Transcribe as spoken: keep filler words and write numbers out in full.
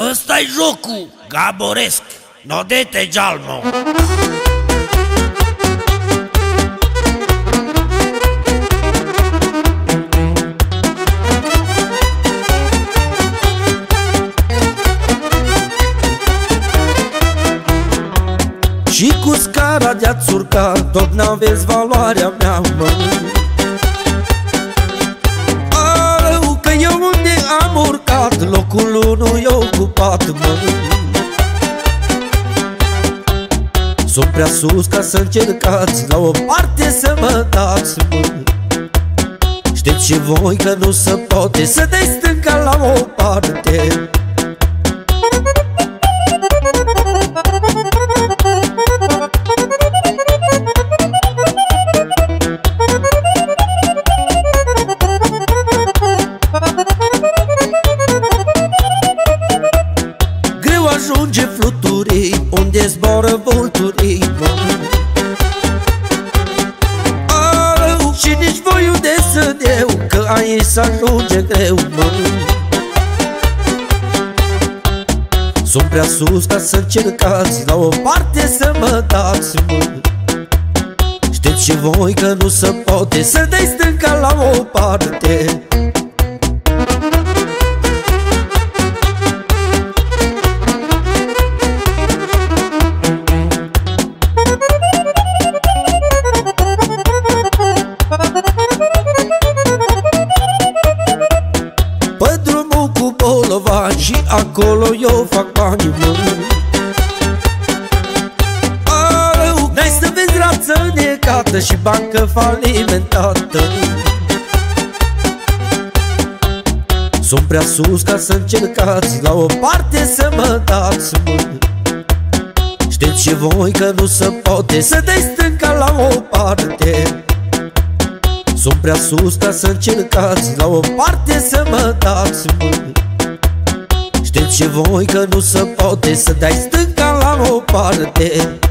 Ăsta-i jocul, Gaboresc, Nodete Jalmo. Și cu scara de-ați urcat, tot n-aveți valoarea mea, mă. Arău că eu unde am urcat, locul unu e ocupat, mă. Sunt prea sus ca să încercați la o parte să mă dați, mă. Știți și voi că nu se poate să dai stânga la o parte. Ajunge fluturii unde zboară vulturii, mă. Arău și nici voi unde sunt eu, că aici s-ajunge greu, mă. Sunt prea sus ca să încercați la o parte să mă dați, mă. Știți și voi că nu se poate să dai stânga la o parte. Și acolo eu fac bani, mă. Arău, n-ai să vezi rață necată și bancă falimentată. Sunt prea sus ca să încercați la o parte să mă dați, mă. Știți și voi că nu se poate să dai stânga la o parte. Sunt prea sus ca să încercați la o parte să mă dați, mă. Știți și voi că nu se poate să dai stânga la o parte.